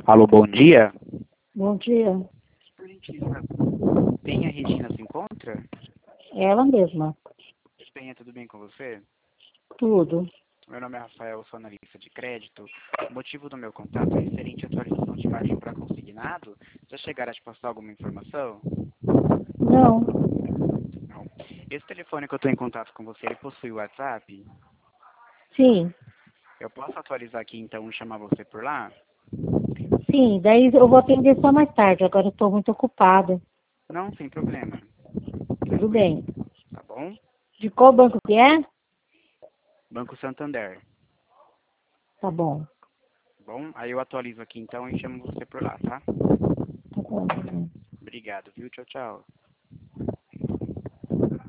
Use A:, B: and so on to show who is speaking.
A: Alô, bom dia.
B: Bom dia.
A: Por gentileza, tem a Regina se encontra?
B: Ela mesma.
A: Penha, tudo bem com você?
B: Tudo.
A: Meu nome é Rafael, sou analista de crédito. O motivo do meu contato é referente à atualização de margem para consignado. Já chegaram a te passar alguma informação?
B: Não.
A: Não. Esse telefone que eu estou em contato com você, ele possui WhatsApp?
B: Sim.
A: Eu posso atualizar aqui então e chamar você por lá?
B: Sim. Daí eu vou atender só mais tarde. Agora eu estou muito ocupada.
A: Não, sem problema.
B: Tudo bem.
A: Tá bom?
B: De qual banco que é?
A: Banco Santander.
B: Tá bom.
A: Tá bom? Aí eu atualizo aqui então e chamo você por lá, tá?
B: Tá bom.
A: Obrigado, viu? Tchau, tchau.